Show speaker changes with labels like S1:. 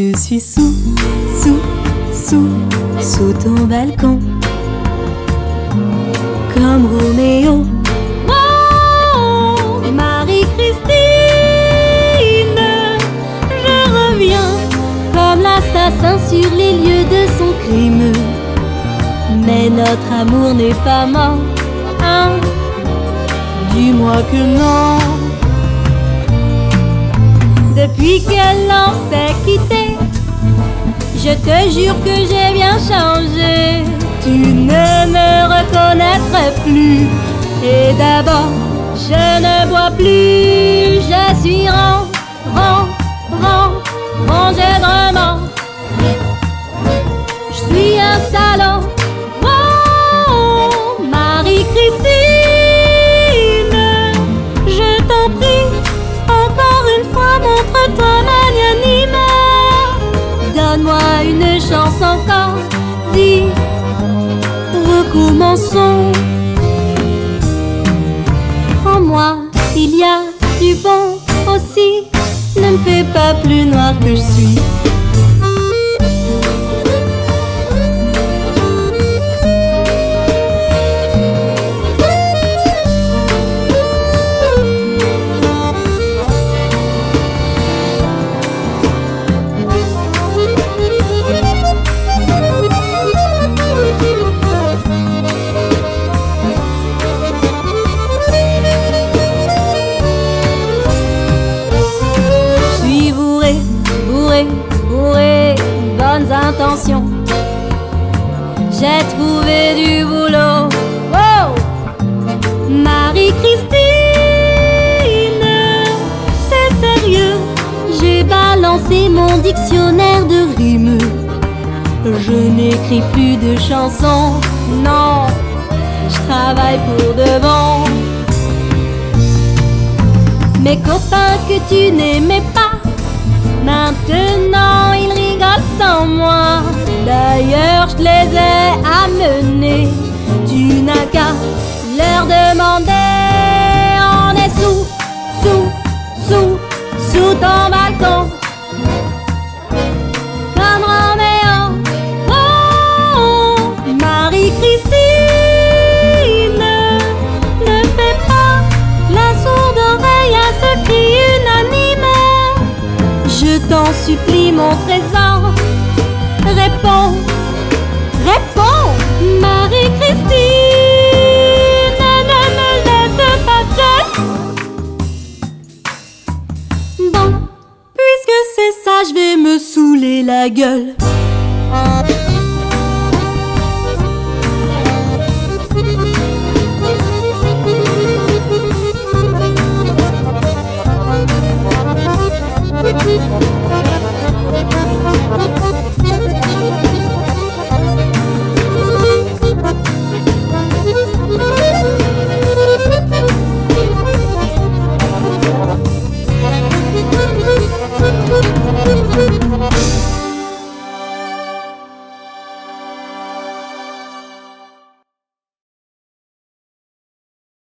S1: Je suis sous ton balcon, comme Roméo. Oh, Marie-Christine, je reviens comme l'assassin sur les lieux de son crime. Mais notre amour n'est pas mort, hein? Dis-moi que non. Depuis que l'on s'est quitté, je te jure que j'ai bien changé. Tu ne me reconnaîtrais plus. Et d'abord, je ne bois plus. Je suis rangé vraiment. Je suis un salaud. Oh, Marie-Christine, je t'en prie, encore une fois, montre-toi magnanime. Donne-moi une chance encore, dis, recommençons. En moi, il y a du bon aussi, ne me fais pas plus noir que je suis. Bourré, bonnes intentions. J'ai trouvé du boulot. Oh, Marie-Christine, c'est sérieux. J'ai balancé mon dictionnaire de rimes. Je n'écris plus de chansons. Non, je travaille pour de bon. Mes copains que tu n'aimais pas, maintenant ils rigolent sans moi. D'ailleurs je les ai amenés. Tu n'as qu'à leur demander. On est sous ton balcon, comme Roméo. Oh, Marie-Christine, ne fais pas la sourde oreille à ce cri unanime. Je t'en supplie mon trésor, réponds, Marie-Christine, ne me laisse pas seule. Bon, puisque c'est ça, je vais me saouler la gueule.